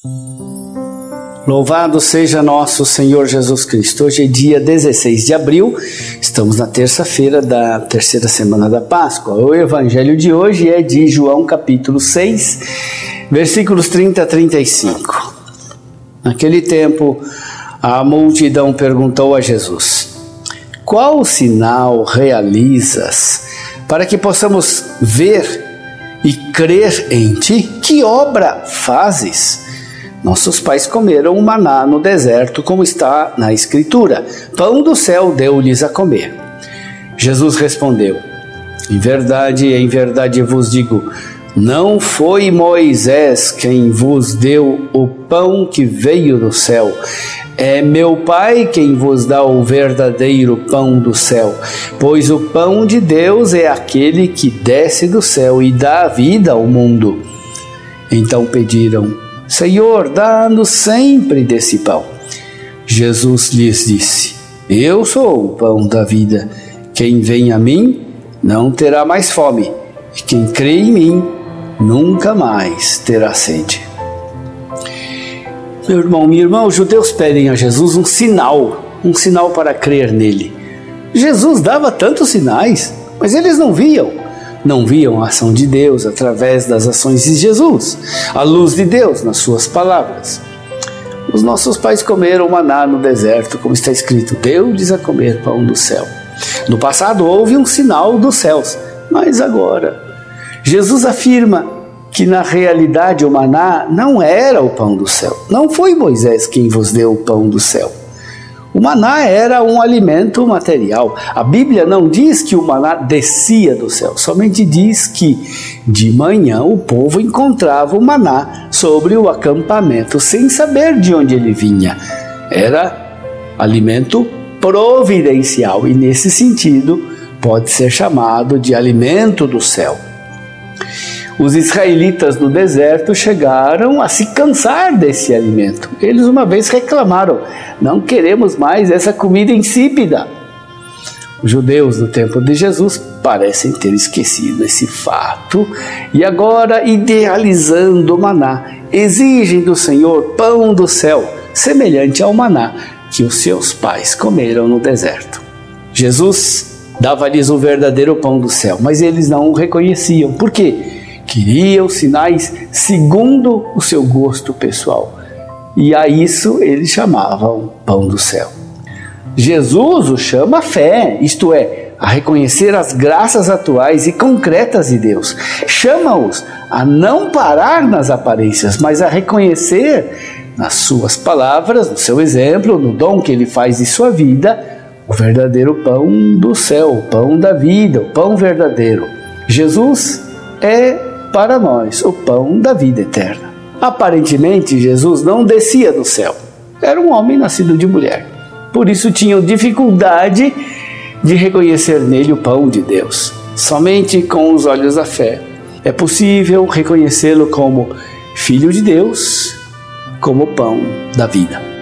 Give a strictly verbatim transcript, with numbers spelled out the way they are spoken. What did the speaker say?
Louvado seja nosso Senhor Jesus Cristo. Hoje é dia dezesseis de abril, estamos na terça-feira da terceira semana da Páscoa. O evangelho de hoje é de João capítulo seis, versículos trinta a trinta e cinco. Naquele tempo, a multidão perguntou a Jesus: qual sinal realizas para que possamos ver e crer em ti? Que obra fazes? Nossos pais comeram o maná no deserto, como está na Escritura. Pão do céu deu-lhes a comer. Jesus respondeu: em verdade, em verdade vos digo, não foi Moisés quem vos deu o pão que veio do céu. É meu Pai quem vos dá o verdadeiro pão do céu. Pois o pão de Deus é aquele que desce do céu e dá vida ao mundo. Então pediram: Senhor, dá-nos sempre desse pão. Jesus lhes disse: eu sou o pão da vida. Quem vem a mim não terá mais fome, e quem crê em mim nunca mais terá sede. Meu irmão, minha irmã, os judeus pedem a Jesus um sinal, um sinal para crer nele. Jesus dava tantos sinais, mas eles não viam. Não viam a ação de Deus através das ações de Jesus, a luz de Deus nas suas palavras. Os nossos pais comeram maná no deserto, como está escrito: deu-lhes a comer pão do céu. No passado houve um sinal dos céus, mas agora Jesus afirma que na realidade o maná não era o pão do céu. Não foi Moisés quem vos deu o pão do céu. O maná era um alimento material. A Bíblia não diz que o maná descia do céu, somente diz que de manhã o povo encontrava o maná sobre o acampamento, sem saber de onde ele vinha. Era alimento providencial e, nesse sentido, pode ser chamado de alimento do céu. Os israelitas no deserto chegaram a se cansar desse alimento. Eles uma vez reclamaram: não queremos mais essa comida insípida. Os judeus do tempo de Jesus parecem ter esquecido esse fato e agora, idealizando o maná, exigem do Senhor pão do céu, semelhante ao maná que os seus pais comeram no deserto. Jesus dava-lhes o verdadeiro pão do céu, mas eles não o reconheciam. Por quê? Queriam sinais segundo o seu gosto pessoal. E a isso eles chamavam pão do céu. Jesus o chama fé, isto é, a reconhecer as graças atuais e concretas de Deus. Chama-os a não parar nas aparências, mas a reconhecer nas suas palavras, no seu exemplo, no dom que ele faz de sua vida, o verdadeiro pão do céu, o pão da vida, o pão verdadeiro. Jesus é para nós o pão da vida eterna. Aparentemente, Jesus não descia do céu. Era um homem nascido de mulher. Por isso tinham dificuldade de reconhecer nele o pão de Deus. Somente com os olhos da fé é possível reconhecê-lo como Filho de Deus, como pão da vida.